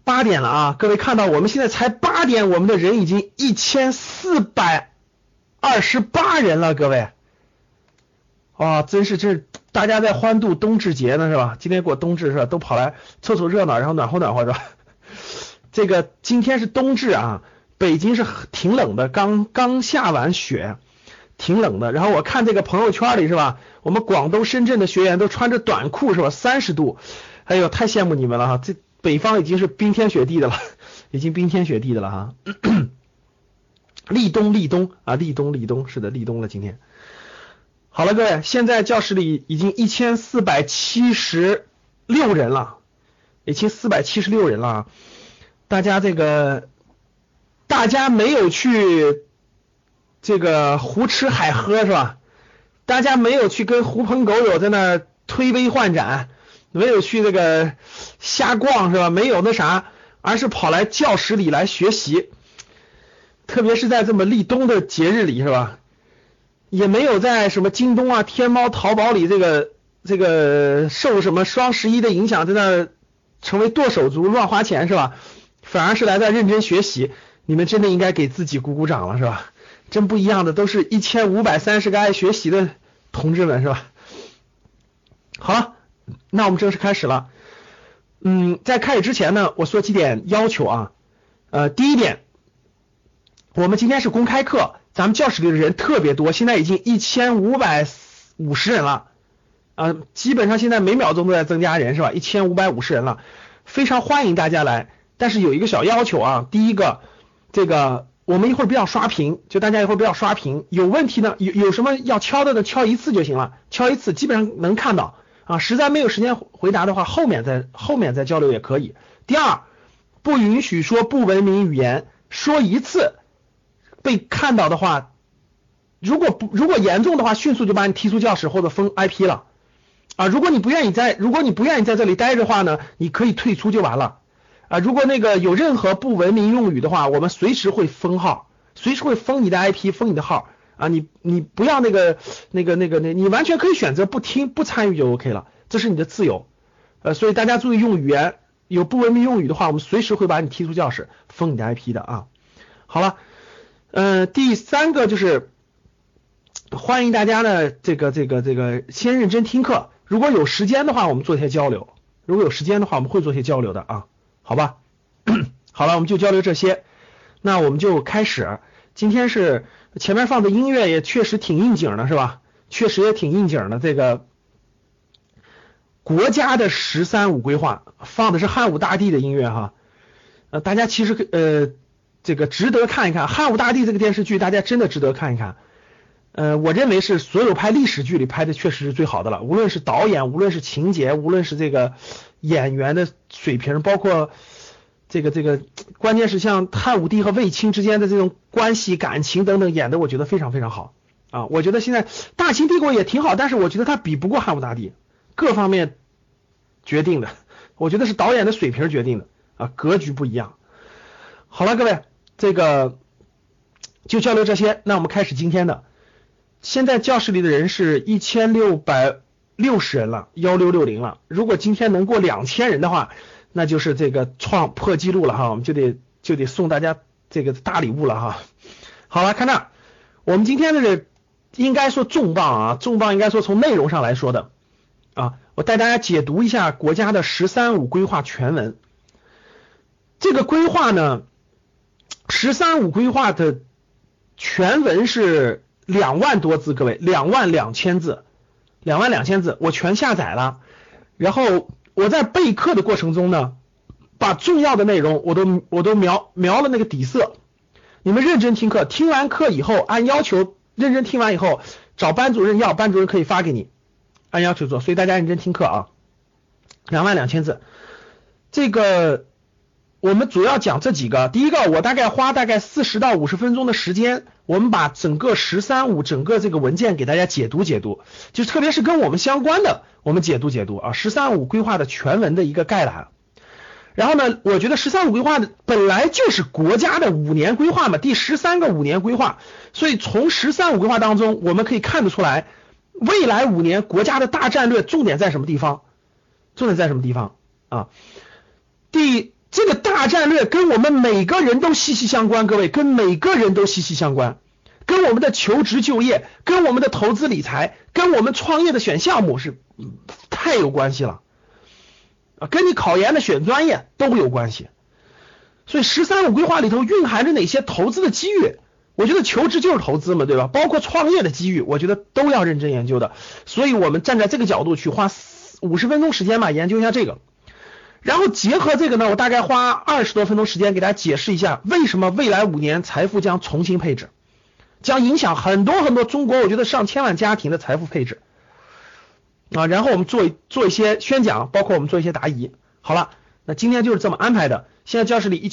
8点了啊，各位看到我们现在才8点，我们的人已经1428人了，各位。哇，真是大家在欢度冬至节呢是吧？今天过冬至是吧？都跑来凑凑热闹，然后暖和暖和是吧？这个今天是冬至啊，北京是挺冷的，刚下完雪，挺冷的。然后我看这个朋友圈里是吧，我们广东深圳的学员都穿着短裤是吧？30度，哎呦，太羡慕你们了哈！这北方已经是冰天雪地的了，已经冰天雪地的了哈。立冬啊，立冬是的，立冬了今天。好了，各位，现在教室里已经1476人了，已经476人了。大家没有去这个胡吃海喝是吧？大家没有去跟狐朋狗友在那推杯换盏，没有去这个瞎逛是吧？没有那啥，而是跑来教室里来学习。特别是在这么立冬的节日里是吧？也没有在什么京东啊、天猫、淘宝里这个受什么双11的影响，在那成为剁手族乱花钱是吧？反而是来在认真学习，你们真的应该给自己鼓鼓掌了是吧？真不一样的，都是1530个爱学习的同志们是吧？好了，那我们正式开始了。在开始之前呢，我说几点要求啊。第一点，我们今天是公开课，咱们教室里的人特别多，现在已经1550人了啊，基本上现在每秒钟都在增加人是吧？1550人了，非常欢迎大家来。但是有一个小要求啊，第一个，这个我们一会儿不要刷屏，就大家一会儿不要刷屏，有问题呢，有什么要敲的敲一次就行了，敲一次基本上能看到啊，实在没有时间回答的话，后面再交流也可以。第二，不允许说不文明语言，说一次被看到的话，如果严重的话，迅速就把你踢出教室或者封 IP 了啊。如果你不愿意在这里待着的话呢，你可以退出就完了。啊，如果有任何不文明用语的话，我们随时会封号，随时会封你的 IP， 封你的号啊。你不要你完全可以选择不听不参与就 OK 了，这是你的自由。所以大家注意用语言，有不文明用语的话，我们随时会把你踢出教室，封你的 IP 的啊。好了，第三个就是欢迎大家呢，先认真听课，如果有时间的话，我们做一些交流，我们会做一些交流的啊。好吧，好了，我们就交流这些，那我们就开始。今天是前面放的音乐也确实挺应景的是吧？确实也挺应景的。这个国家的“13五”规划放的是汉武大帝的音乐哈，大家其实这个值得看一看汉武大帝这个电视剧，大家真的值得看一看。我认为是所有拍历史剧里拍的确实是最好的了，无论是导演，无论是情节，无论是这个演员的水平，包括这个关键是像汉武帝和卫青之间的这种关系感情等等，演的我觉得非常非常好啊。我觉得现在大秦帝国也挺好，但是我觉得它比不过汉武大帝，各方面决定的，我觉得是导演的水平决定的啊，格局不一样。好了，各位，这个就交流这些，那我们开始今天的。现在教室里的人是1660人了，1660了。如果今天能过2000人的话，那就是这个破纪录了哈，我们就得送大家这个大礼物了哈。好了，看这，我们今天的应该说重磅啊，重磅应该说从内容上来说的啊，我带大家解读一下国家的“13五”规划全文。这个规划呢，“13五”规划的全文是2万多字，各位，22000字，2万2000字，我全下载了。然后我在备课的过程中呢，把重要的内容我都描了那个底色。你们认真听课，听完课以后按要求认真听完以后，找班主任要，班主任可以发给你，按要求做。所以大家认真听课啊。2万2000字，这个我们主要讲这几个。第一个，我花40到50分钟的时间，我们把整个“13五”整个这个文件给大家解读，就特别是跟我们相关的，我们解读啊“13五”规划的全文的一个概览。然后呢，我觉得“13五”规划的本来就是国家的5年规划嘛，第13个5年规划，所以从“13五”规划当中，我们可以看得出来，未来5年国家的大战略重点在什么地方啊？这个大战略跟我们每个人都息息相关，各位，跟每个人都息息相关，跟我们的求职就业，跟我们的投资理财，跟我们创业的选项目是太有关系了啊，跟你考研的选专业都有关系。所以“13+5”规划里头蕴含着哪些投资的机遇？我觉得求职就是投资嘛，对吧？包括创业的机遇，我觉得都要认真研究的。所以我们站在这个角度去花50分钟时间吧，研究一下这个。然后结合这个呢，我大概花20多分钟时间给大家解释一下，为什么未来5年财富将重新配置，将影响很多很多中国我觉得上千万家庭的财富配置啊。然后我们做一些宣讲，包括我们做一些答疑。好了，那今天就是这么安排的。现在教室里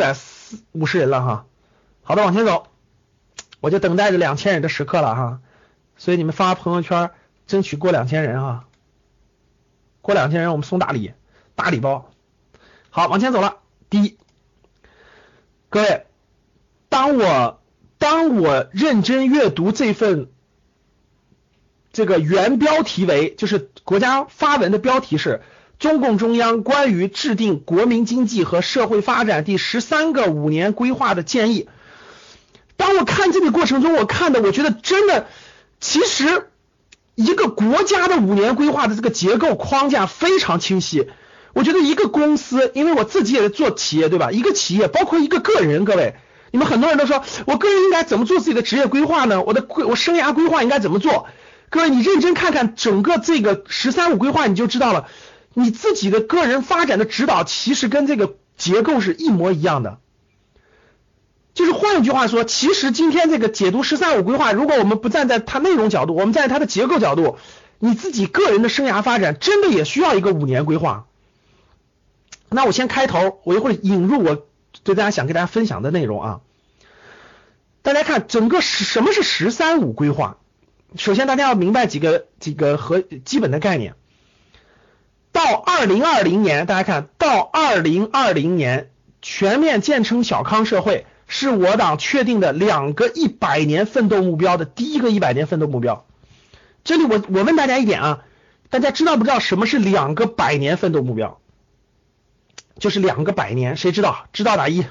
1750人了哈。好的，往前走，我就等待着2000人的时刻了哈。所以你们发朋友圈，争取过2000人哈。过2000人我们送大礼包。好，往前走了。第一，各位，当我认真阅读这份这个原标题为，就是国家发文的标题是中共中央关于制定国民经济和社会发展第13个5年规划的建议。当我看这个过程中，我觉得真的，其实一个国家的5年规划的这个结构框架非常清晰。我觉得一个公司，因为我自己也是做企业，对吧？一个企业包括一个个人，各位，你们很多人都说我个人应该怎么做自己的职业规划呢？我生涯规划应该怎么做？各位，你认真看看整个这个“13+5”规划，你就知道了，你自己的个人发展的指导其实跟这个结构是一模一样的。就是换一句话说，其实今天这个解读“13+5”规划，如果我们不站在它内容角度，我们站在它的结构角度，你自己个人的生涯发展真的也需要一个5年规划。那我先开头，我一会儿引入我对大家想跟大家分享的内容啊。大家看整个什么是“13+5”规划？首先大家要明白几个和基本的概念。到2020年，大家看到2020年全面建成小康社会，是我党确定的2个100年奋斗目标的第一个100年奋斗目标。这里我问大家一点啊，大家知道不知道什么是2个100年奋斗目标？就是2个100年，谁知道？知道打1。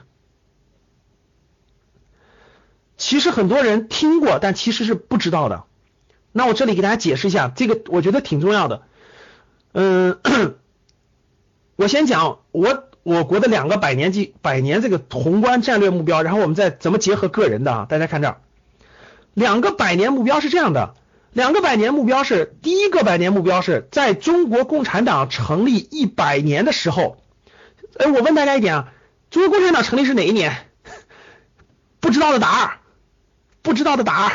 其实很多人听过，但其实是不知道的。那我这里给大家解释一下，这个我觉得挺重要的。我先讲我国的2个100年这个宏观战略目标，然后我们再怎么结合个人的啊。大家看这儿，2个100年目标是这样的，2个100年目标是，第一个100年目标是在中国共产党成立100年的时候。我问大家一点啊，中国共产党成立是哪一年？不知道的打2。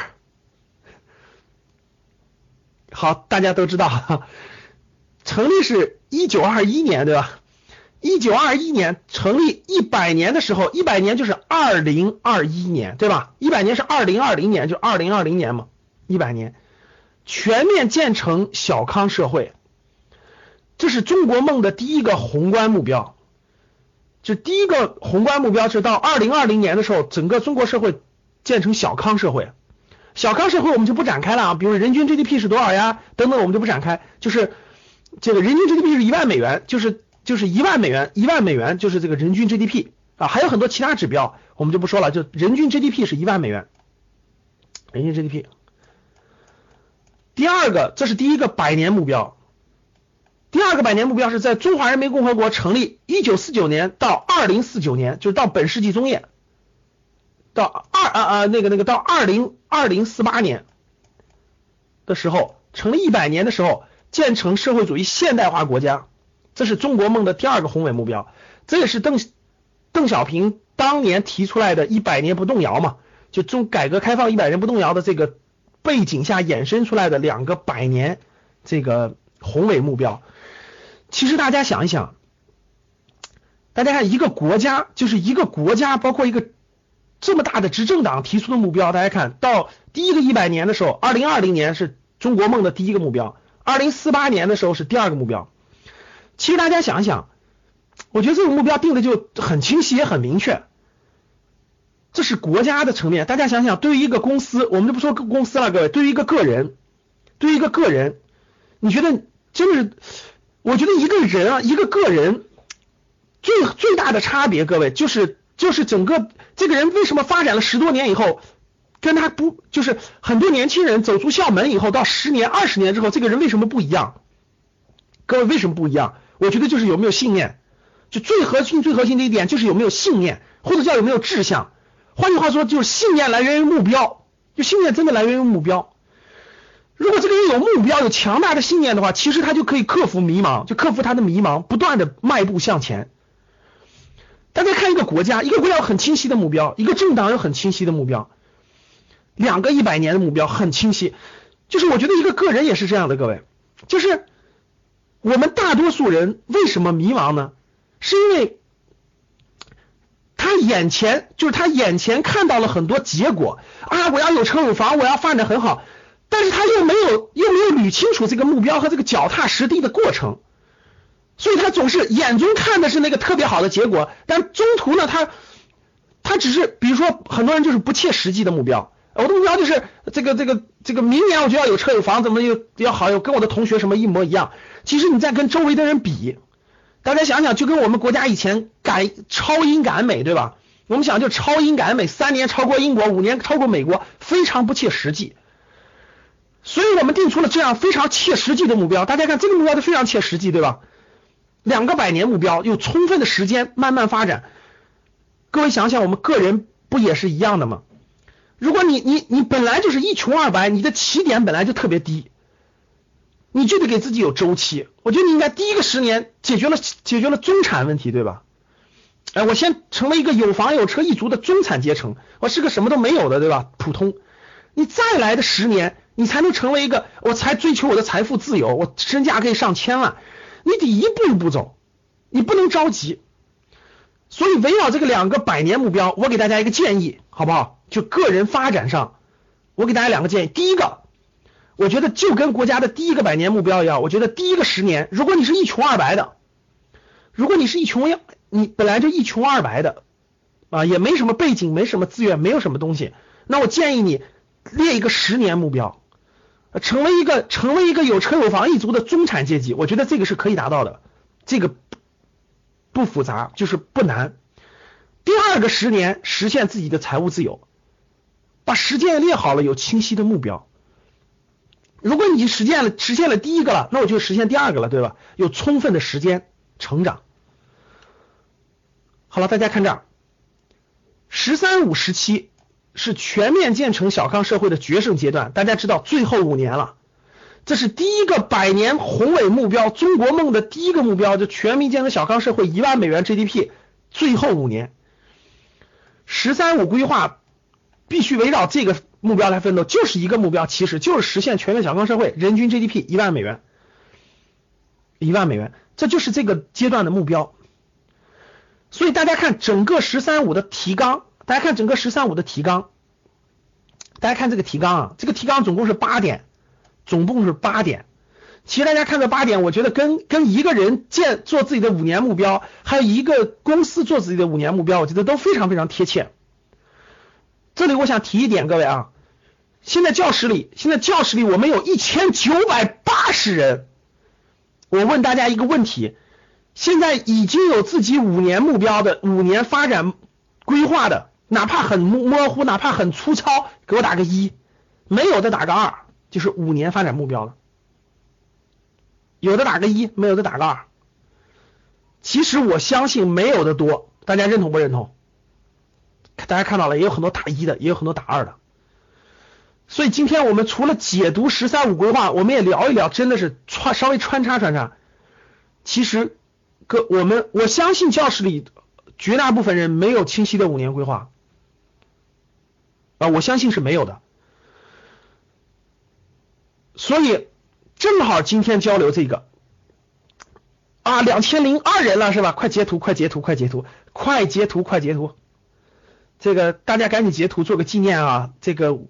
好，大家都知道，成立是1921年，对吧？1921年成立100年的时候，100年就是2021年，对吧？100年是2020年，就2020年嘛，100年全面建成小康社会，这是中国梦的第一个宏观目标。就第一个宏观目标是到2020年的时候，整个中国社会建成小康社会。小康社会我们就不展开了啊，比如人均 GDP 是多少呀，等等我们就不展开。就是这个人均 GDP 是1万美元，就是1万美元，1万美元就是这个人均 GDP 啊，还有很多其他指标我们就不说了，就人均 GDP 是1万美元，人均 GDP。第二个，这是第一个100年目标。第二个100年目标是在中华人民共和国成立1949年到2049年，就是到本世纪中叶，到到2048年的时候，成立100年的时候，建成社会主义现代化国家，这是中国梦的第二个宏伟目标。这也是邓小平当年提出来的100年不动摇嘛，就改革开放100年不动摇的这个背景下衍生出来的2个100年这个宏伟目标。其实大家想一想，大家看一个国家，就是一个国家，包括一个这么大的执政党提出的目标，大家看到第一个100年的时候，2020年是中国梦的第一个目标，2048年的时候是第二个目标。其实大家想一想，我觉得这个目标定的就很清晰也很明确，这是国家的层面。大家想想，对于一个公司，我们就不说公司了，各位，对于一个个人，你觉得真的是，我觉得一个人啊，一个个人最大的差别，各位就是整个这个人为什么发展了10多年以后，跟他不就是很多年轻人走出校门以后到10年20年之后，这个人为什么不一样？各位为什么不一样？我觉得就是有没有信念，就最核心的一点就是有没有信念，或者叫有没有志向。换句话说，就是信念来源于目标，就信念真的来源于目标。如果这个人有目标，有强大的信念的话，其实他就可以克服迷茫，就克服他的迷茫，不断的迈步向前。大家看一个国家有很清晰的目标，一个政党有很清晰的目标，2个100年的目标很清晰。就是我觉得一个个人也是这样的，各位，就是我们大多数人为什么迷茫呢？是因为他眼前看到了很多结果啊，我要有车有房，我要发展很好，但是他又没有捋清楚这个目标和这个脚踏实地的过程，所以他总是眼中看的是那个特别好的结果，但中途呢，他只是比如说很多人就是不切实际的目标，我的目标就是这个明年我就要有车有房，怎么要好，跟我的同学什么一模一样。其实你在跟周围的人比，大家想想，就跟我们国家以前超英赶美，对吧？我们想就超英赶美，3年超过英国，5年超过美国，非常不切实际。所以我们定出了这样非常切实际的目标，大家看这个目标就非常切实际，对吧？2个100年目标，有充分的时间慢慢发展。各位想想，我们个人不也是一样的吗？如果你本来就是一穷二白，你的起点本来就特别低，你就得给自己有周期。我觉得你应该第一个10年解决了中产问题，对吧？我先成为一个有房有车一族的中产阶层，我是个什么都没有的，对吧？普通。你再来的10年，你才能成为一个，我才追求我的财富自由，我身价可以上千万。你得一步一步走，你不能着急。所以围绕这个2个100年目标，我给大家一个建议，好不好？就个人发展上，我给大家2个建议。第一个，我觉得就跟国家的第一个100年目标一样，我觉得第一个10年，如果你是一穷二白的，你本来就一穷二白的啊，也没什么背景，没什么资源，没有什么东西，那我建议你列一个10年目标，成为一个有车有房一族的中产阶级，我觉得这个是可以达到的，这个不复杂，就是不难。第2个10年实现自己的财务自由，把时间列好了，有清晰的目标。如果你实现了第1个了，那我就实现第2个了，对吧？有充分的时间成长。好了，大家看这儿，“13五”时期是全面建成小康社会的决胜阶段，大家知道最后5年了，这是第一个100年宏伟目标，中国梦的第一个目标，就全民建成小康社会1万美元 GDP， 最后5年，“13五”规划必须围绕这个目标来奋斗，就是一个目标，其实就是实现全面小康社会，人均 GDP 1万美元，1万美元，这就是这个阶段的目标。所以大家看整个“13五”的提纲，大家看这个提纲啊，这个提纲总共是8点，其实大家看这8点，我觉得跟一个人做自己的5年目标，还有一个公司做自己的5年目标，我觉得都非常非常贴切。这里我想提一点，各位啊，现在教室里我们有1980人，我问大家一个问题，现在已经有自己5年目标的5年发展规划的，哪怕很模糊，哪怕很粗糙，给我打个1，没有的打个2，就是5年发展目标的，有的打个1，没有的打个2。其实我相信没有的多，大家认同不认同？大家看到了，也有很多打1的，也有很多打2的。所以今天我们除了解读“13五”规划，我们也聊一聊，真的是稍微穿插。其实我相信教室里绝大部分人没有清晰的5年规划我相信是没有的。所以正好今天交流这个2002人了是吧？快截图，这个大家赶紧截图做个纪念啊！这个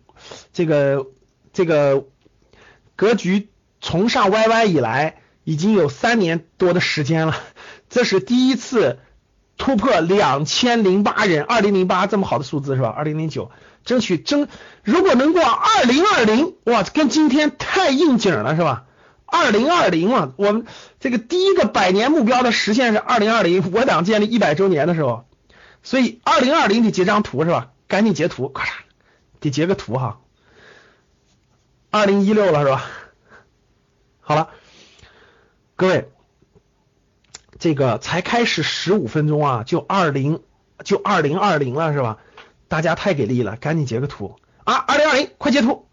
格局从上 YY 以来已经有3年多的时间了，这是第一次突破2008人，2008这么好的数字是吧？2009如果能过2020，哇，跟今天太应景了是吧 2020嘛，我们这个第一个100年目标的实现是2020，我党建立100周年的时候，所以2020得截张图是吧？赶紧截图，咔嚓，得截个图哈。2016了是吧？好了，各位，这个才开始15分钟啊，就2020了是吧？大家太给力了，赶紧截个图啊！2020，快截图，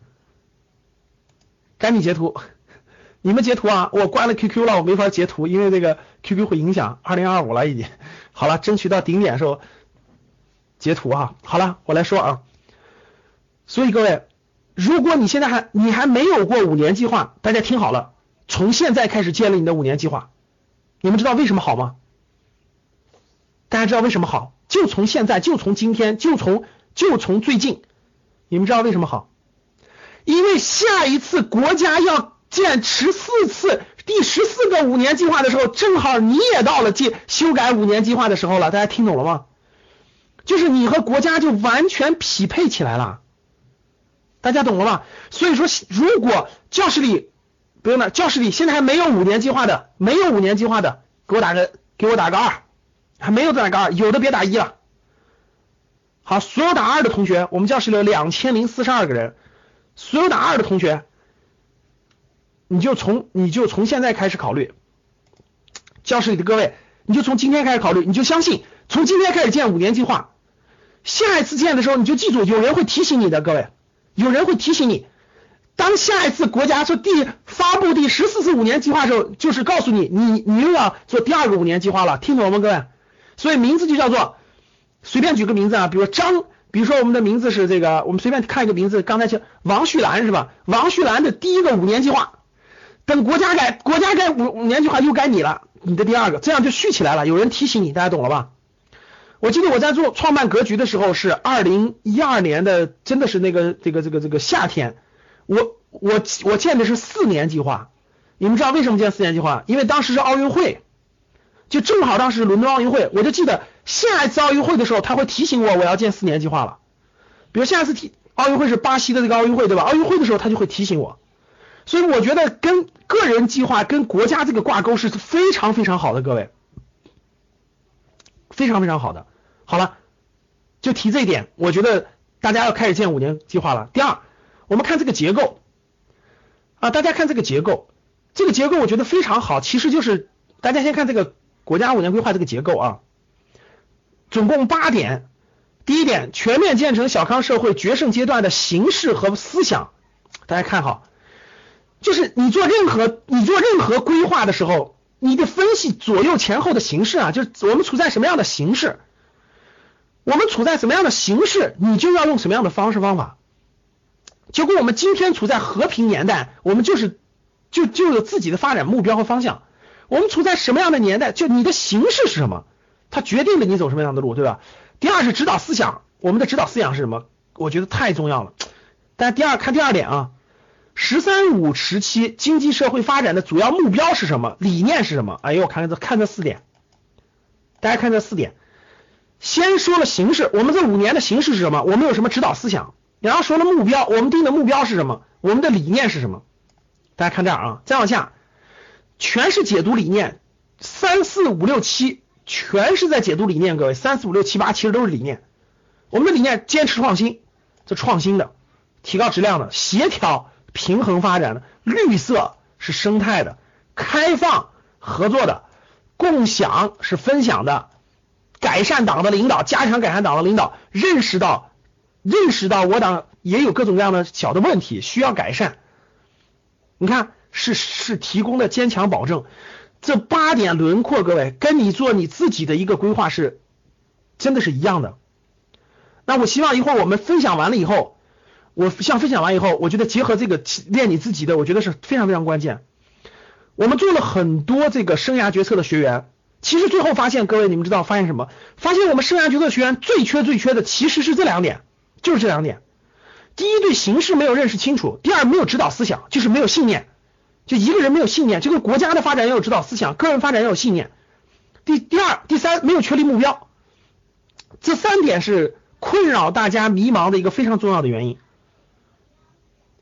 赶紧截图。你们截图啊！我关了 QQ 了，我没法截图，因为这个 QQ 会影响。2025了已经，好了，争取到顶点时候截图啊！好了，我来说啊。所以各位，如果你现在你还没有过5年计划，大家听好了，从现在开始建立你的5年计划。你们知道为什么好吗？大家知道为什么好？就从现在，就从今天，就从最近，你们知道为什么好？因为下一次国家要建第14个5年计划的时候，正好你也到了修改5年计划的时候了，大家听懂了吗？就是你和国家就完全匹配起来了，大家懂了吗？所以说，如果教室里不用了，教室里现在还没有5年计划的，给我打个2，还没有打个2，有的别打1了。好，所有打2的同学，我们教室里有2042个人，所有打2的同学。你就从现在开始考虑，教室里的各位，你就从今天开始考虑，你就相信从今天开始建5年计划，下一次建的时候你就记住，有人会提醒你的，各位，有人会提醒你，当下一次国家说发布第14次5年计划的时候，就是告诉你，你又要做第2个5年计划了，听懂了吗，各位？所以名字就叫做，随便举个名字啊，比如说我们的名字是这个，我们随便看一个名字，刚才就王旭兰是吧？王旭兰的第1个5年计划。等国家改5年计划又改你了，你的第2个，这样就续起来了。有人提醒你，大家懂了吧？我记得我在做创办格局的时候是2012年的，真的是这个夏天，我建的是4年计划。你们知道为什么建4年计划？因为当时是奥运会，就正好当时伦敦奥运会，我就记得下一次奥运会的时候，他会提醒我要建4年计划了。比如下一次奥运会是巴西的这个奥运会，对吧？奥运会的时候他就会提醒我。所以我觉得跟个人计划跟国家这个挂钩是非常非常好的，各位，非常非常好的。好了，就提这一点，我觉得大家要开始建5年计划了。第2，我们看这个结构啊，大家看这个结构，我觉得非常好。其实就是大家先看这个国家5年规划这个结构啊，总共8点。第1点，全面建成小康社会决胜阶段的形势和思想，大家看好。就是你做任何规划的时候，你得分析左右前后的形势啊，就是我们处在什么样的形势，你就要用什么样的方式方法。结果我们今天处在和平年代，我们就有自己的发展目标和方向。我们处在什么样的年代，就你的形势是什么，它决定了你走什么样的路，对吧？第2是指导思想，我们的指导思想是什么？我觉得太重要了。但看第2点啊。“13五”时期经济社会发展的主要目标是什么？理念是什么？哎呦，看这4点，大家看这4点。先说了形势，我们这5年的形势是什么？我们有什么指导思想？然后说了目标，我们定的目标是什么？我们的理念是什么？大家看这儿啊，再往下，全是解读理念，3、4、5、6、7全是在解读理念，各位，3、4、5、6、7、8其实都是理念。我们的理念坚持创新，这创新的，提高质量的，协调平衡发展的，绿色是生态的，开放合作的，共享是分享的，改善党的领导，加强改善党的领导，认识到我党也有各种各样的小的问题需要改善。你看是提供的坚强保证。这8点轮廓，各位跟你做你自己的一个规划是真的是一样的。那我希望一会儿我们分享完了以后，我觉得结合这个练你自己的，我觉得是非常非常关键。我们做了很多这个生涯决策的学员，其实最后发现，各位你们知道发现什么？发现我们生涯决策学员最缺的其实是这2点，就是这2点。第1，对形势没有认识清楚；第2，没有指导思想，就是没有信念。就一个人没有信念，这个国家的发展也有指导思想，个人发展也有信念。第2、第3，没有确立目标。这3点是困扰大家迷茫的一个非常重要的原因。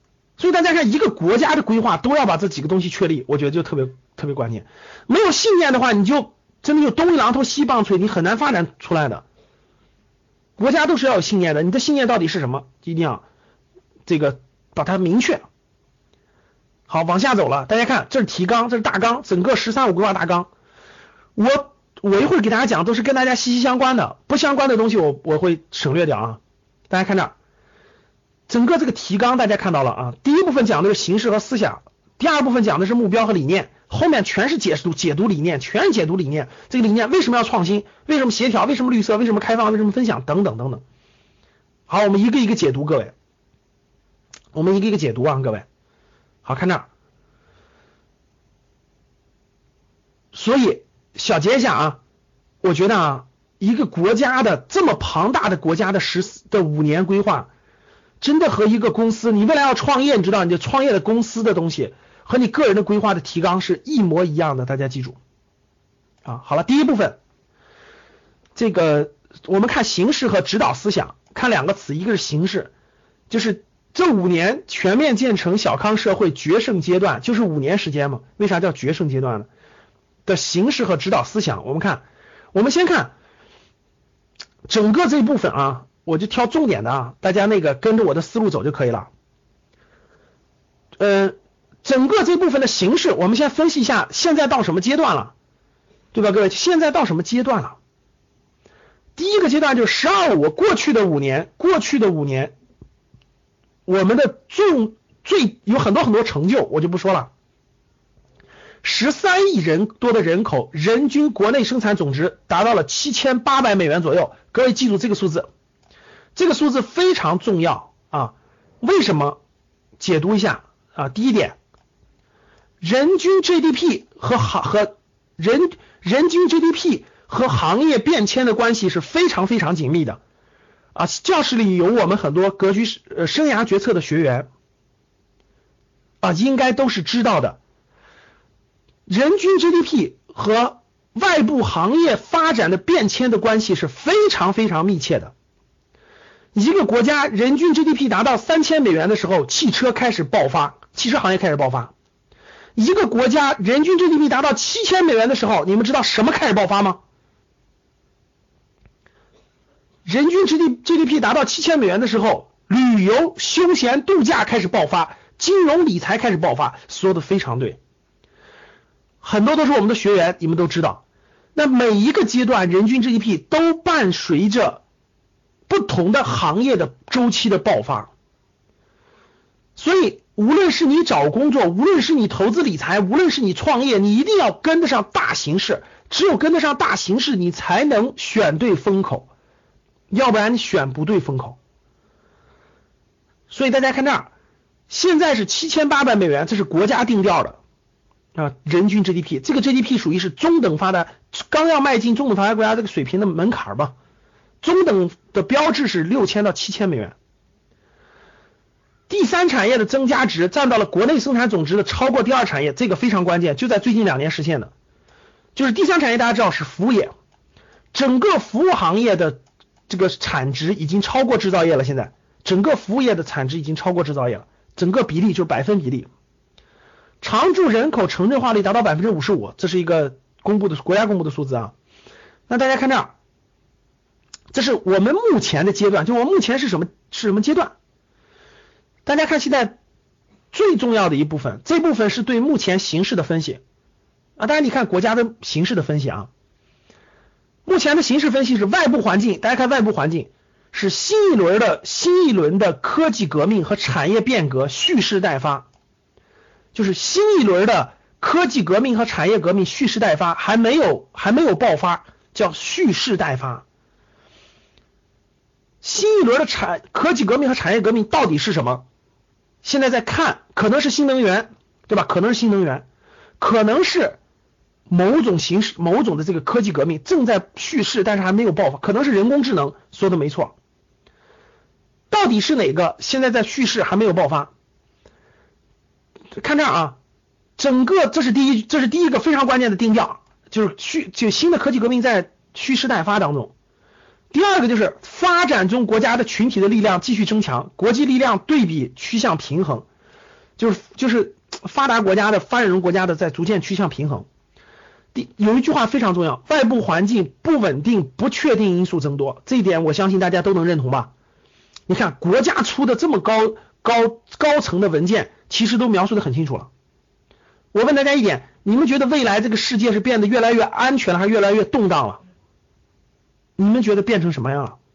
所以大家看一个国家的规划都要把这几个东西确立，我觉得就特别关键。没有信念的话，你就真的就东一榔头西一棒槌，你很难发展出来的。国家都是要有信念的，你的信念到底是什么？一定要这个把它明确。好，往下走了，大家看，这是提纲，这是大纲，整个“十三五”规划大纲。我一会儿给大家讲，都是跟大家息息相关的，不相关的东西我会省略掉啊。大家看这儿，整个这个提纲大家看到了啊。第一部分讲的是形式和思想，第二部分讲的是目标和理念，后面全是解读理念，全是解读理念。这个理念为什么要创新？为什么协调？为什么绿色？为什么开放？为什么分享？等等等等。好，我们一个一个解读，各位，我们一个一个解读啊，各位。好，看这儿。所以小结一下啊，我觉得啊，一个国家的这么庞大的国家的5年规划，真的和一个公司，你未来要创业，你知道，你就创业的公司的东西和你个人的规划的提纲是一模一样的，大家记住啊。好了，第一部分，这个我们看形式和指导思想，看两个词，一个是形式，就是这5年全面建成小康社会决胜阶段，就是5年时间嘛。为啥叫决胜阶段呢？的形式和指导思想，我们先看整个这一部分啊，我就挑重点的啊，大家那个跟着我的思路走就可以了。整个这部分的形式，我们先分析一下现在到什么阶段了，对吧，各位？现在到什么阶段了？第一个阶段就是“十二五”，过去的5年，我们的有很多成就，我就不说了。13亿人多的人口，人均国内生产总值达到了7800美元左右。各位记住这个数字，这个数字非常重要啊！为什么？解读一下啊。第一点，人均 GDP 人均 GDP 和行业变迁的关系是非常非常紧密的啊。教室里有我们很多格局生涯决策的学员啊，应该都是知道的。人均 GDP 和外部行业发展的变迁的关系是非常非常密切的。一个国家人均 GDP 达到3000美元的时候，汽车开始爆发，汽车行业开始爆发。一个国家人均 GDP 达到7000美元的时候，你们知道什么开始爆发吗？人均 GDP 达到7000美元的时候，旅游、休闲、度假开始爆发，金融理财开始爆发，说的非常对。很多都是我们的学员，你们都知道。那每一个阶段人均 GDP 都伴随着不同的行业的周期的爆发，所以无论是你找工作，无论是你投资理财，无论是你创业，你一定要跟得上大形势。只有跟得上大形势，你才能选对风口，要不然你选不对风口。所以大家看这儿，现在是7800美元，这是国家定调的啊，人均 GDP， 这个 GDP 属于是中等发达，刚要迈进中等发达国家这个水平的门槛吧。中等的标志是6000到7000美元。第三产业的增加值占到了国内生产总值的超过第二产业，这个非常关键，就在最近2年实现的。就是第三产业大家知道是服务业，整个服务行业的这个产值已经超过制造业了，现在整个服务业的产值已经超过制造业了，整个比例就是百分比例。常住人口城镇化率达到 55%， 这是一个国家公布的数字啊。那大家看这儿，这是我们目前的阶段，就我们目前是什么阶段？大家看现在最重要的一部分，这部分是对目前形势的分析啊。大家你看国家的形势的分析啊，目前的形势分析是外部环境，大家看外部环境是新一轮的科技革命和产业变革蓄势待发。就是新一轮的科技革命和产业革命蓄势待发，还没有爆发，叫蓄势待发。新一轮的科技革命和产业革命到底是什么？现在在看，可能是新能源，对吧？可能是新能源，可能是某种形式、某种的这个科技革命正在蓄势，但是还没有爆发，可能是人工智能，说的没错。到底是哪个？现在在蓄势，还没有爆发。看这儿啊，整个这是第一个非常关键的定调，就新的科技革命在蓄势待发当中。第二个就是发展中国家的群体的力量继续增强，国际力量对比趋向平衡。 就是发达国家的发展中国家的在逐渐趋向平衡。有一句话非常重要，外部环境不稳定、不确定因素增多，这一点我相信大家都能认同吧？你看国家出的这么高层的文件，其实都描述的很清楚了。我问大家一点，你们觉得未来这个世界是变得越来越安全了，还是越来越动荡了？你们觉得变成什么样了？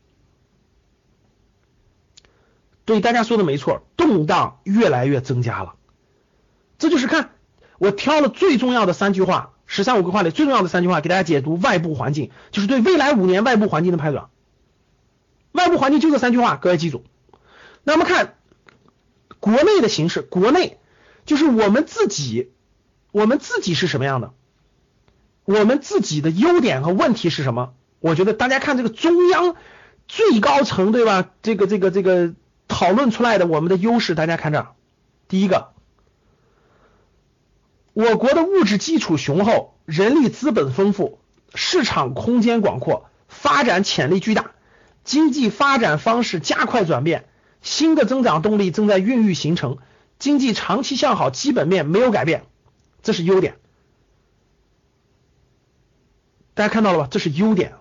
对，大家说的没错，动荡越来越增加了。这就是看我挑了最重要的3句话，13、5个话里最重要的3句话给大家解读外部环境，就是对未来5年外部环境的判断。外部环境就这3句话，各位记住。那么看国内的形势，国内就是我们自己是什么样的，我们自己的优点和问题是什么？我觉得大家看这个中央最高层，对吧？这个讨论出来的我们的优势，大家看这儿，第一个，我国的物质基础雄厚，人力资本丰富，市场空间广阔，发展潜力巨大，经济发展方式加快转变，新的增长动力正在孕育形成，经济长期向好，基本面没有改变，这是优点。大家看到了吧？这是优点。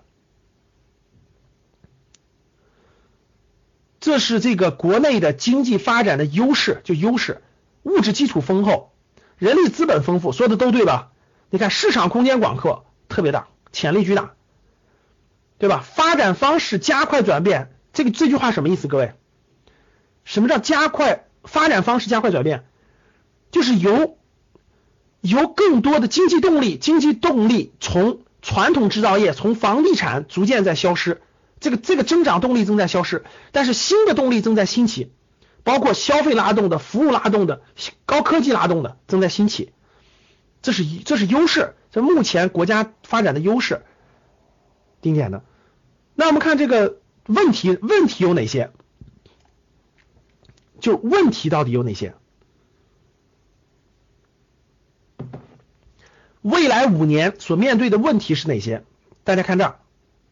这是这个国内的经济发展的优势，就优势，物质基础丰厚，人力资本丰富，说的都对吧？你看市场空间广阔，特别大，潜力巨大，对吧？发展方式加快转变，这句话什么意思？各位，什么叫加快发展方式加快转变？就是由更多的经济动力从传统制造业，从房地产逐渐在消失。这个增长动力正在消失，但是新的动力正在兴起，包括消费拉动的、服务拉动的、高科技拉动的正在兴起，这是优势，这目前国家发展的优势，定点的。那我们看这个问题有哪些？就问题到底有哪些？未来5年所面对的问题是哪些？大家看这儿。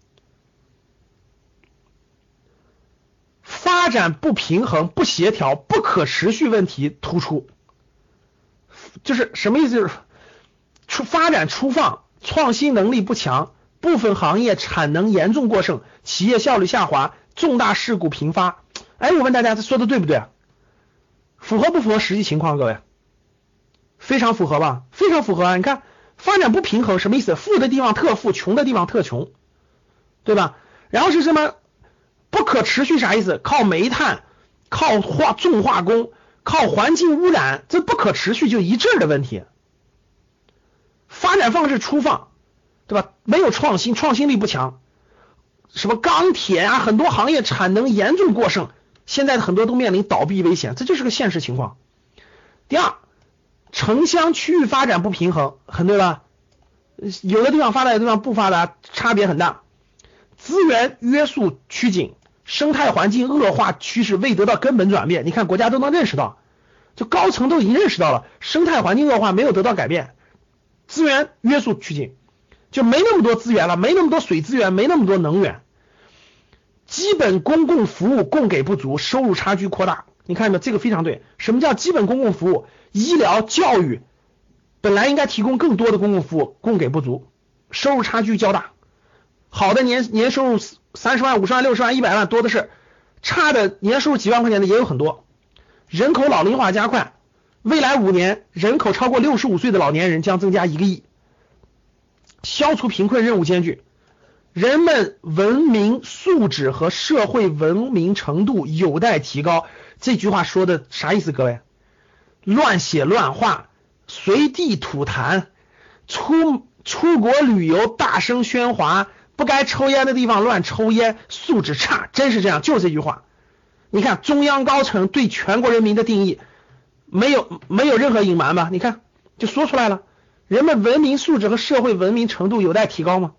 发展不平衡、不协调、不可持续问题突出，就是什么意思？就是发展粗放，创新能力不强，部分行业产能严重过剩，企业效率下滑，重大事故频发。哎，我问大家，这说的对不对？符合不符合实际情况？各位，非常符合吧？非常符合啊！你看，发展不平衡什么意思？富的地方特富，穷的地方特穷，对吧？然后是什么？不可持续啥意思？靠煤炭，靠重化工，靠环境污染，这不可持续就一阵的问题。发展方式粗放，对吧？没有创新，创新力不强。什么钢铁啊，很多行业产能严重过剩，现在很多都面临倒闭危险，这就是个现实情况。第二，城乡区域发展不平衡，很对吧？有的地方发达，有的地方不发达，差别很大。资源约束趋紧，生态环境恶化趋势未得到根本转变。你看国家都能认识到，就高层都已经认识到了，生态环境恶化没有得到改变，资源约束趋紧，就没那么多资源了，没那么多水资源，没那么多能源，基本公共服务供给不足，收入差距扩大。你看没有？这个非常对。什么叫基本公共服务？医疗、教育本来应该提供更多的公共服务，供给不足，收入差距较大。好的年收入30万、50万、60万、100万多的是，差的年收入几万块钱的也有很多。人口老龄化加快，未来5年人口超过65岁的老年人将增加1个亿。消除贫困任务艰巨，人们文明素质和社会文明程度有待提高。这句话说的啥意思？各位，乱写乱画，随地吐痰，出国旅游大声喧哗，不该抽烟的地方乱抽烟，素质差，真是这样，就是这句话。你看中央高层对全国人民的定义没有任何隐瞒吧？你看就说出来了，人们文明素质和社会文明程度有待提高吗？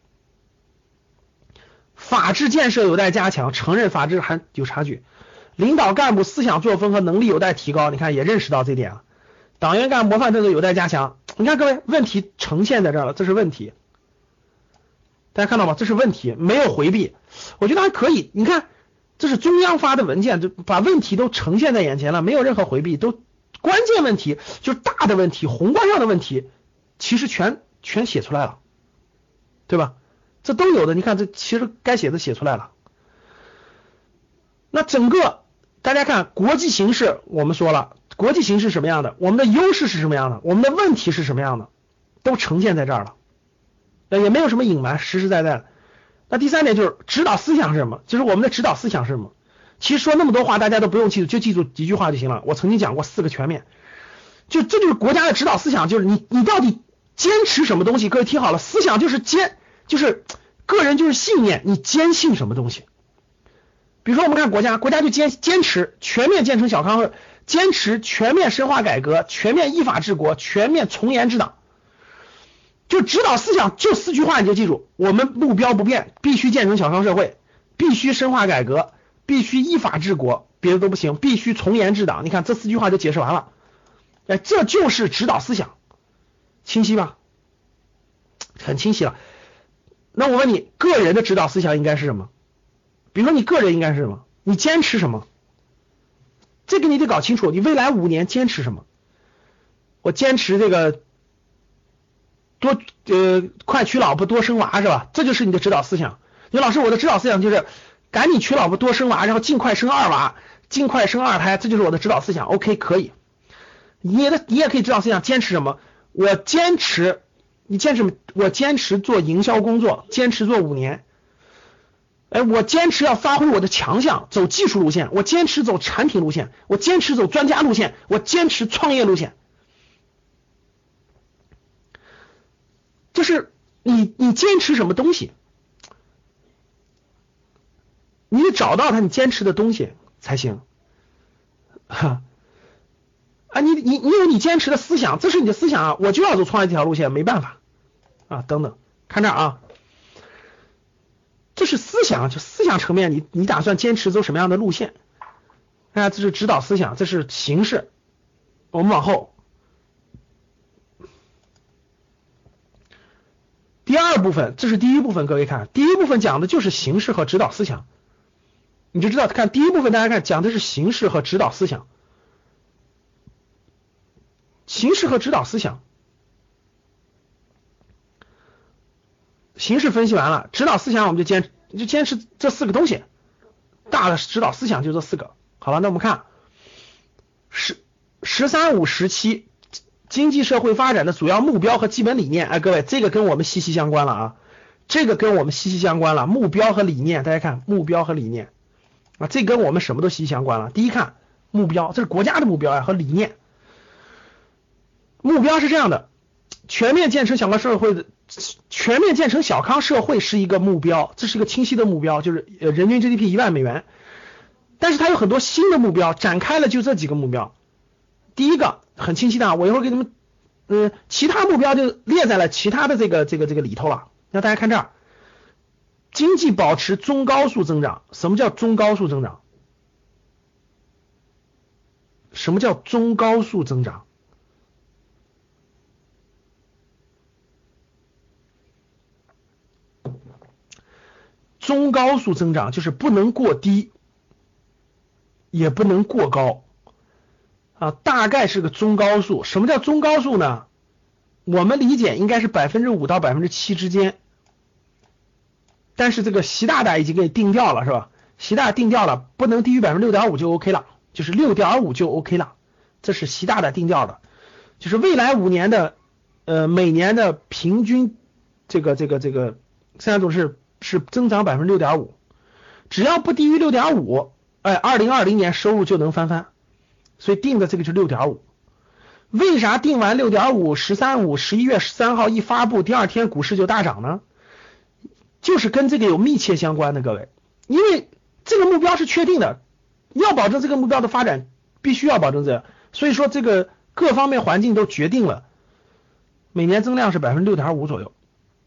法治建设有待加强，承认法治还有差距。领导干部思想作风和能力有待提高，你看也认识到这点了。党员干部模范政策有待加强。你看各位，问题呈现在这儿了，这是问题。大家看到吗？这是问题，没有回避，我觉得还可以。你看，这是中央发的文件，就把问题都呈现在眼前了，没有任何回避，都关键问题就是大的问题，宏观上的问题，其实全写出来了，对吧？这都有的，你看这其实该写的写出来了。那整个大家看国际形势，我们说了，国际形势什么样的，我们的优势是什么样的，我们的问题是什么样的，都呈现在这儿了，也没有什么隐瞒，实实在在的。那第三点就是指导思想是什么，就是我们的指导思想是什么。其实说那么多话大家都不用记住，就记住几句话就行了。我曾经讲过4个全面，这就是国家的指导思想，就是你到底坚持什么东西。各位听好了，思想就是就是个人就是信念，你坚信什么东西。比如说我们看国家就坚持全面建成小康，坚持全面深化改革，全面依法治国，全面从严治党。就指导思想就4句话你就记住，我们目标不变，必须建成小康社会，必须深化改革，必须依法治国，别的都不行，必须从严治党。你看这4句话就解释完了，这就是指导思想，清晰吧？很清晰了。那我问你，个人的指导思想应该是什么？比如说你个人应该是什么？你坚持什么？这个你得搞清楚，你未来5年坚持什么？我坚持这个快娶老婆多生娃是吧？这就是你的指导思想。你老师，我的指导思想就是赶紧娶老婆多生娃，然后尽快生2娃，尽快生2胎，这就是我的指导思想。OK， 可以。你也可以指导思想，坚持什么？我坚持做营销工作，坚持做5年。我坚持要发挥我的强项，走技术路线，我坚持走产品路线，我坚持走专家路线，我坚持创业路线。就是你坚持什么东西，你得找到你坚持的东西才行。你有你坚持的思想，这是你的思想啊，我就要走创业这条路线，没办法啊，等等，看这儿啊，这是思想，就思想层面，你打算坚持走什么样的路线？这是指导思想，这是形式。我们往后，第2部分，这是第1部分，各位看，第1部分讲的就是形式和指导思想，你就知道，看第1部分，大家看讲的是形式和指导思想，形式和指导思想。形式分析完了，指导思想我们就坚持这4个东西，大的指导思想就这4个。好了，那我们看十三五时期经济社会发展的主要目标和基本理念。各位，这个跟我们息息相关了啊，这个跟我们息息相关了，目标和理念，大家看目标和理念啊，这跟我们什么都息息相关了。第一看目标，这是国家的目标和理念。目标是这样的，全面建成小康社会是一个目标，这是一个清晰的目标，就是人均 GDP 1万美元。但是它有很多新的目标，展开了就这几个目标。第一个很清晰的，我一会儿给你们其他目标就列在了其他的这个里头了。那大家看这儿，经济保持中高速增长。什么叫中高速增长？什么叫中高速增长？中高速增长就是不能过低，也不能过高啊，大概是个中高速。什么叫中高速呢？我们理解应该是 5% 到 7% 之间，但是这个习大大已经给你定调了，是吧？习大大定调了，不能低于 6.5% 就 OK 了，就是 6.5% 就 OK 了，这是习大大定调的，就是未来5年的每年的平均这个生产总值是增长 6.5%， 只要不低于 6.5%， 2020年收入就能翻番，所以定的这个是 6.5%。 为啥定完 6.5% 11月13号一发布，第2天股市就大涨呢？就是跟这个有密切相关的，各位，因为这个目标是确定的，要保证这个目标的发展，必须要保证这个，所以说这个各方面环境都决定了每年增量是 6.5% 左右。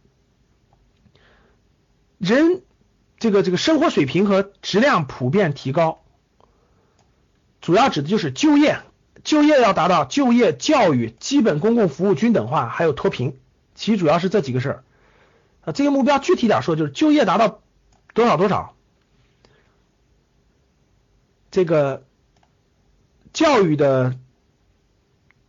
人这个生活水平和质量普遍提高，主要指的就是就业要达到就业、教育、基本公共服务均等化，还有脱贫，其实主要是这几个事儿啊。这个目标具体点说，就是就业达到多少，这个教育的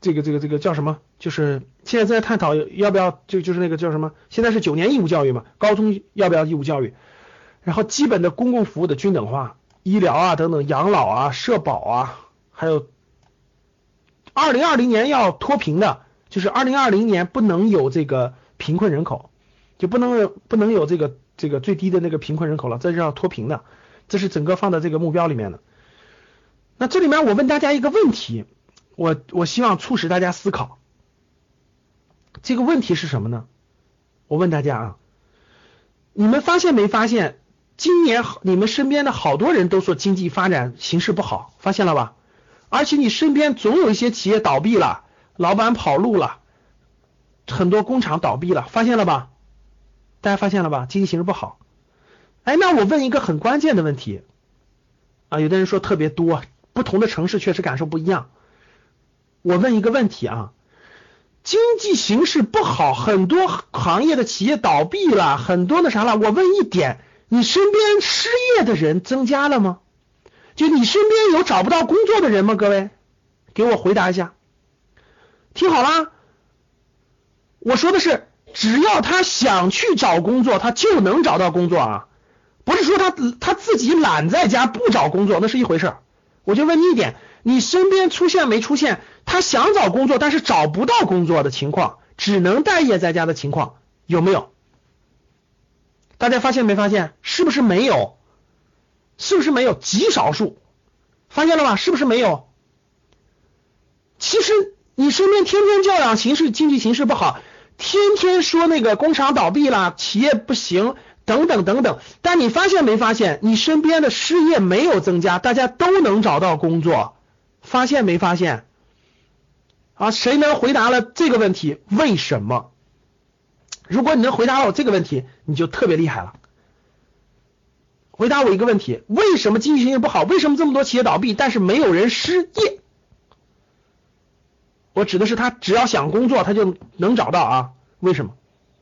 这个叫什么？就是现在在探讨要不要就是那个叫什么？现在是9年义务教育嘛，高中要不要义务教育？然后基本的公共服务的均等化，医疗啊等等，养老啊、社保啊，还有2020年要脱贫的，就是2020年不能有这个贫困人口，就不能有这个最低的那个贫困人口了，这是要脱贫的，这是整个放在这个目标里面的。那这里面我问大家一个问题，我希望促使大家思考。这个问题是什么呢？我问大家啊，你们发现没发现，今年你们身边的好多人都说经济发展形势不好，发现了吧？而且你身边总有一些企业倒闭了，老板跑路了，很多工厂倒闭了，发现了吧？大家发现了吧？经济形势不好。哎，那我问一个很关键的问题啊，有的人说特别多，不同的城市确实感受不一样。我问一个问题啊，经济形势不好，很多行业的企业倒闭了，很多那啥了。我问一点，你身边失业的人增加了吗？就你身边有找不到工作的人吗？各位，给我回答一下。听好了，我说的是，只要他想去找工作，他就能找到工作啊，不是说他自己懒在家不找工作，那是一回事。我就问你一点，你身边出现没出现他想找工作但是找不到工作的情况，只能待业在家的情况，有没有？大家发现没发现？是不是没有？是不是没有？极少数，发现了吧？是不是没有？其实你身边天天教养经济形势不好，天天说那个工厂倒闭了，企业不行等等等等，但你发现没发现，你身边的失业没有增加，大家都能找到工作，发现没发现？啊，谁能回答了这个问题？为什么？如果你能回答我这个问题，你就特别厉害了。回答我一个问题，为什么经济形势不好？为什么这么多企业倒闭，但是没有人失业？我指的是他只要想工作，他就能找到啊？为什么？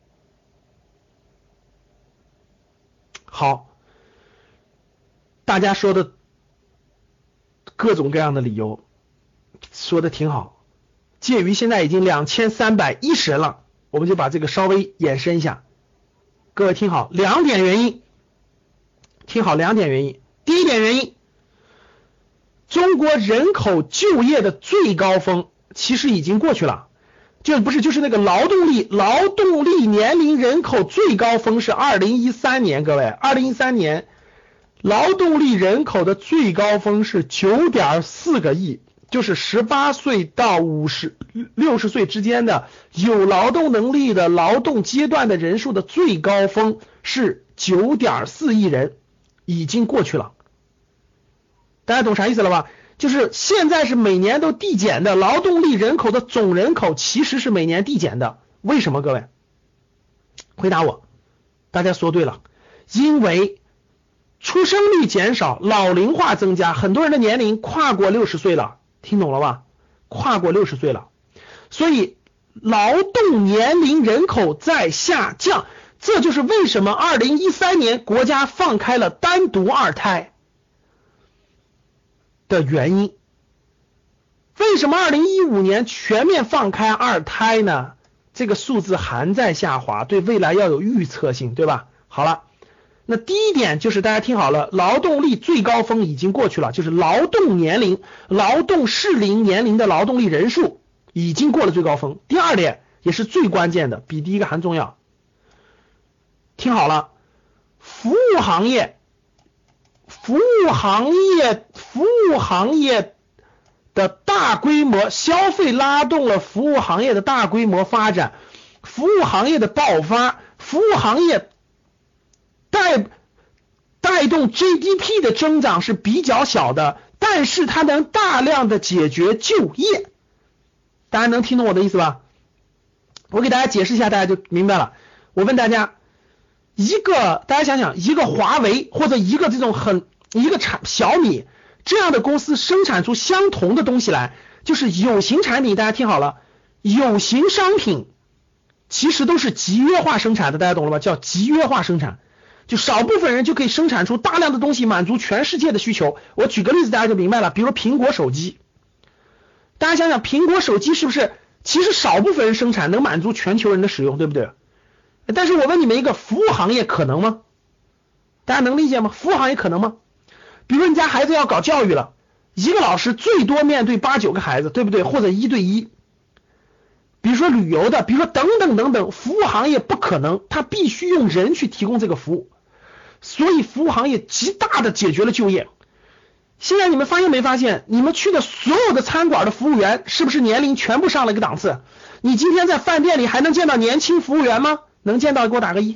好，大家说的各种各样的理由，说的挺好。介于现在已经2310人了，我们就把这个稍微延伸一下。各位听好，2点原因。听好，2点原因。第一点原因，中国人口就业的最高峰其实已经过去了，就是那个劳动力年龄人口最高峰是2013年，各位，2013年劳动力人口的最高峰是 9.4 个亿，就是18岁到60岁之间的有劳动能力的劳动阶段的人数的最高峰是 9.4 亿人，已经过去了。大家懂啥意思了吧？就是现在是每年都递减的，劳动力人口的总人口其实是每年递减的。为什么？各位回答我。大家说对了，因为出生率减少，老龄化增加，很多人的年龄跨过60岁了，听懂了吧？跨过60岁了，所以劳动年龄人口在下降，这就是为什么2013年国家放开了单独二胎的原因。为什么2015年全面放开二胎呢？这个数字还在下滑，对未来要有预测性，对吧？好了，那第一点就是大家听好了，劳动力最高峰已经过去了，就是劳动适龄年龄的劳动力人数已经过了最高峰。第二点也是最关键的，比第一个还重要，听好了，服务行业的大规模消费拉动了服务行业的大规模发展，服务行业的爆发，服务行业带动 GDP 的增长是比较小的，但是它能大量的解决就业。大家能听懂我的意思吧？我给大家解释一下，大家就明白了。我问大家，大家想想，一个华为或者一个小米这样的公司生产出相同的东西来，就是有形产品，大家听好了，有形商品其实都是集约化生产的，大家懂了吧？叫集约化生产，就少部分人就可以生产出大量的东西，满足全世界的需求。我举个例子大家就明白了，比如苹果手机， 大家想想，苹果手机是不是其实少部分人生产能满足全球人的使用，对不对？但是我问你们一个，服务行业可能吗？大家能理解吗？服务行业可能吗？比如说你家孩子要搞教育了，一个老师最多面对8、9个孩子，对不对？或者1对1。比如说旅游的，比如说等等等等，服务行业不可能，它必须用人去提供这个服务，所以服务行业极大的解决了就业。现在你们发现没发现，你们去的所有的餐馆的服务员是不是年龄全部上了一个档次？你今天在饭店里还能见到年轻服务员吗？能见到给我打个1。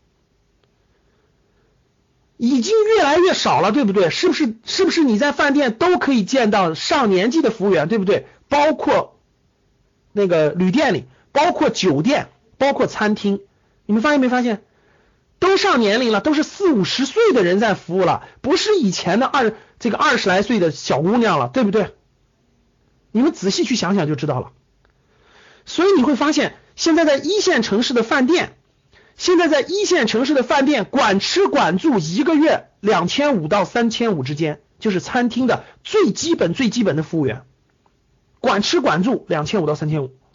已经越来越少了，对不对？是不是你在饭店都可以见到上年纪的服务员，对不对？包括那个旅店里，包括酒店，包括餐厅，你们发现没发现？都上年龄了，都是40、50岁的人在服务了，不是以前的20来岁的小姑娘了，对不对？你们仔细去想想就知道了。所以你会发现，现在在一线城市的饭店，管吃管住一个月2500到3500之间，就是餐厅的最基本的服务员，管吃管住2500到3500。